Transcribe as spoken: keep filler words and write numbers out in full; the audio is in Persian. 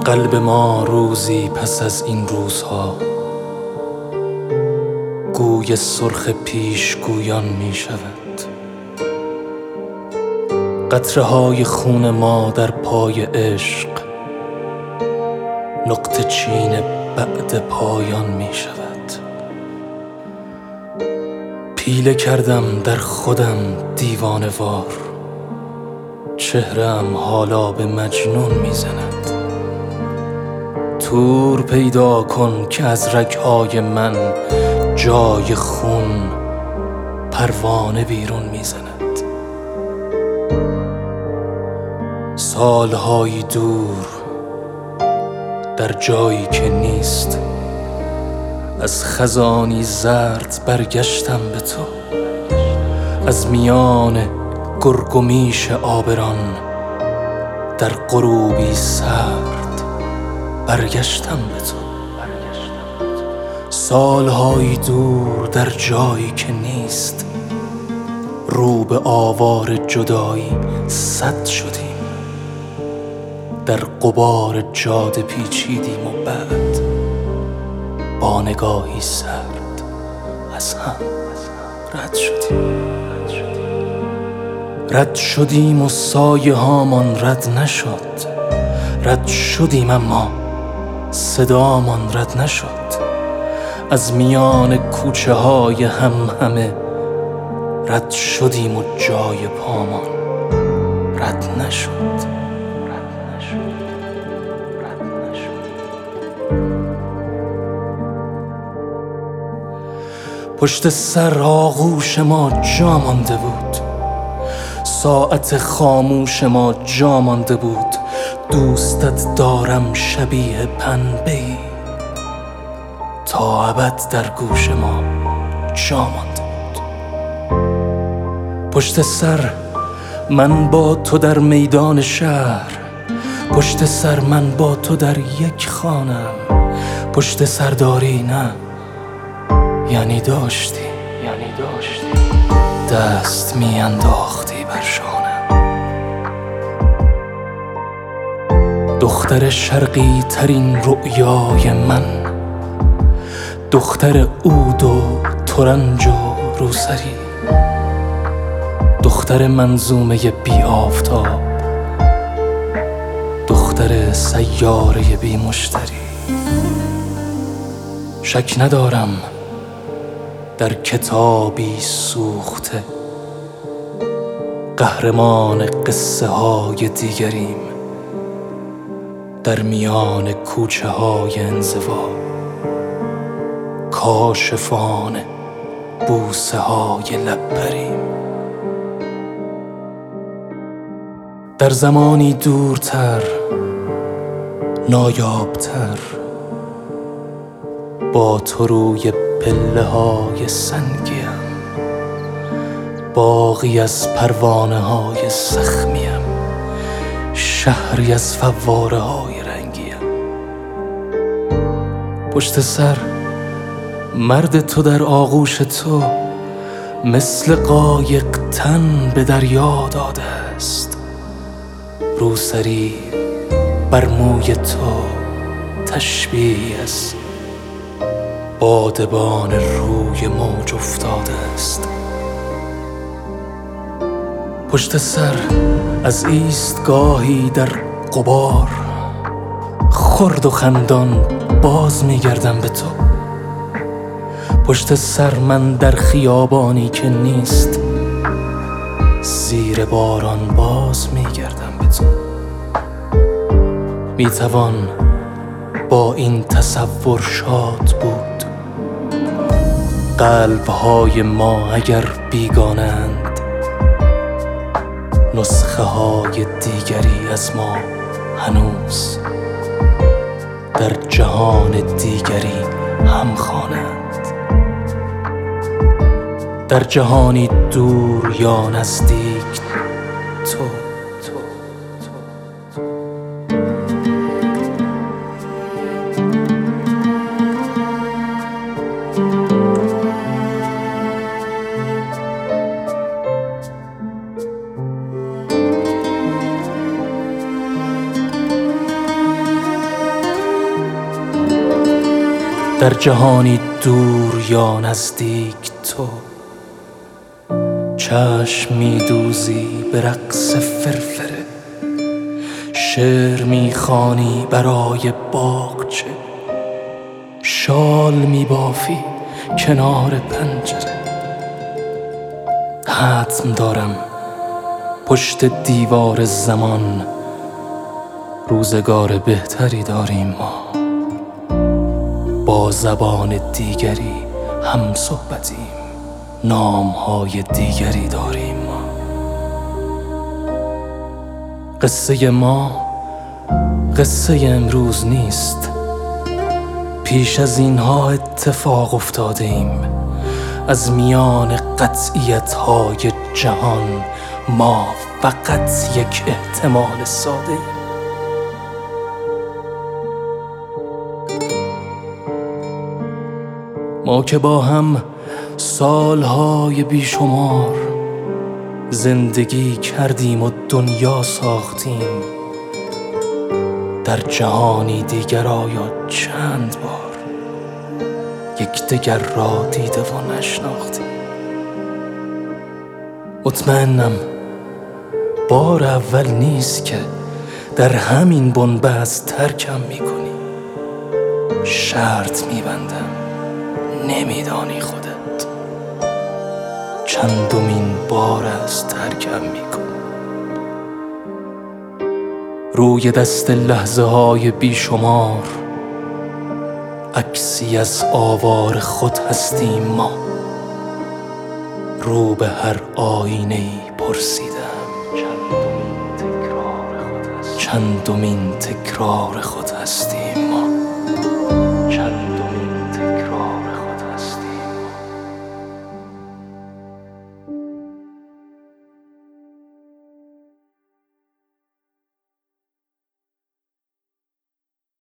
قلب ما روزی پس از این روزها گوی سرخ پیشگویان می شود. قطره های خون ما در پای عشق نقطه چین بعد پایان می شود. پیله کردم در خودم دیوانه وار، چهره‌ام حالا به مجنون می زند. طور پیدا کن که از رگ‌های من جای خون پروانه بیرون می زند. سالهای دور در جایی که نیست، از خزانی زرد برگشتم به تو. از میان گرگ و میش آبران در غروبی سرد برگشتم به تو. سالهای دور در جایی که نیست، رو به آوار جدایی سد شدیم. در غبار جاده پیچیدیم و بعد با نگاهی سرد از هم رد شدیم. رد شدیم و سایه هامان رد نشد. رد شدیم اما صدامان رد نشد. از میان کوچه های هم همه رد شدیم و جای پامان رد نشد. پشت سر آغوش ما جا مانده بود، ساعت خاموش ما جا مانده بود. دوستت دارم شبیه پنبه‌ای، تا ابد در گوش ما جا مانده بود. پشت سر من با تو در میدان شهر، پشت سر من با تو در یک خانم. پشت سر داری نه یعنی داشتی، یعنی داشتی دست می انداختی بر شانم. دختر شرقی ترین رؤیای من، دختر عود و ترنج و روسری، دختر منظومه بی آفتاب، دختر سیاره بی مشتری. شک ندارم در کتابی سوخته قهرمان قصه های دیگریم. در میان کوچه های انزوا کاشفان بوسه های لب بریم. در زمانی دورتر نایابتر با تو روی پله های سنگیم، باغی از پروانه های زخمیم، شهری از فواره های رنگیم. پشت سر مرد تو در آغوش تو مثل قایق تن به دریا داده است. روسری بر موی تو تشبیه است، بادبان روی موج افتاده است. پشت سر از ایستگاهی در غبار خرد و خندان باز میگردم به تو. پشت سر من در خیابانی که نیست، زیر باران باز میگردم به تو. میتوان با این تصور شاد بود، قلب‌های ما اگر بیگانند، نسخه های دیگری از ما هنوز در جهان دیگری هم خوانند. در جهانی دور یا نزدیک تو در جهانی دور یا نزدیک تو چشم می‌دوزی به رقص فرفره، شعر می‌خوانی برای باغچه، شال می‌بافی کنار پنجره. حتم دارم پشت دیوار زمان روزگار بهتری داریم ما، با زبان دیگری هم صحبتیم، نامهای دیگری داریم ما. قصه ما قصه امروز نیست، پیش از اینها اتفاق افتاده ایم. از میان قطعیت‌های جهان ما فقط یک احتمال ساده ایم. ما که با هم سالهای بیشمار زندگی کردیم و دنیا ساختیم، در جهانی دیگر آیا چند بار یکدیگر را دیده و نشناختیم. مطمئنم بار اول نیست که در همین بنبست ترکم میکنی. شرط میبندم نمیدانی خودت چندمین بار است ترکم میکنی. روی دست لحظه های بیشمار عکسی از آوار خود هستیم ما. رو به هر آینه‌ای پرسیدم چندمین تکرار خود هستیم ما.